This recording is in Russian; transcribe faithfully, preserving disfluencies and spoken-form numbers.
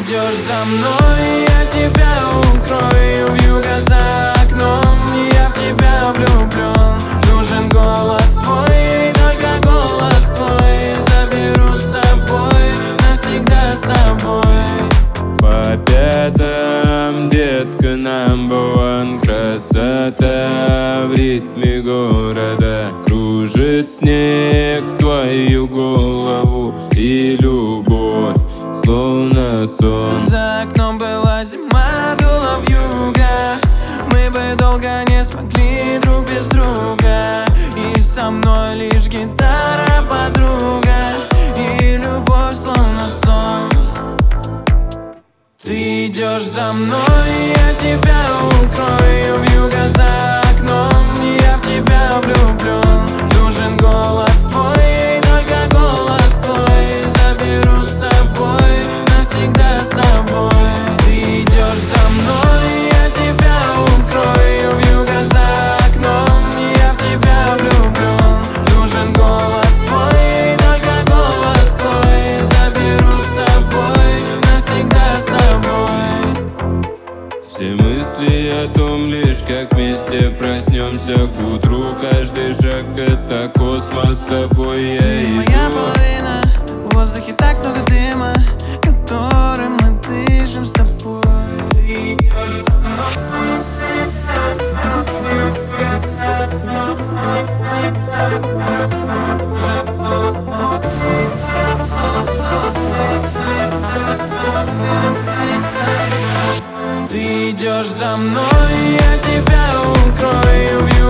идешь за мной, я тебя укрою. Вьюга за окном, я в тебя влюблен. Нужен голос твой, только голос твой. Заберу с собой, навсегда с собой. По пятам, детка, number one. Красота в ритме города. Кружит снег твою голову, и любовь словно сон. За окном была зима, дула вьюга. Мы бы долго не смогли друг без друга. И со мной лишь гитара, подруга, и любовь словно сон. Ты идешь за мной, я тебя укрою. Вьюга за окном, я в тебя влюблен. Нужен голос твой, только голос твой. Заберу с собой, навсегда с собой. Ты идешь за мной, я тебя укрою. Вьюга за окном, я в тебя влюблен. Нужен голос твой, только голос твой. Заберу с собой, навсегда с собой. Все мысли о том лишь, как вместе проснемся к утру. Каждый шаг — это космос, с тобой я Ты иду. моя половина, в воздухе так много дыма, которым мы дышим с тобой. Ты идешь за мной, ты идешь за мной, я тебя укрою.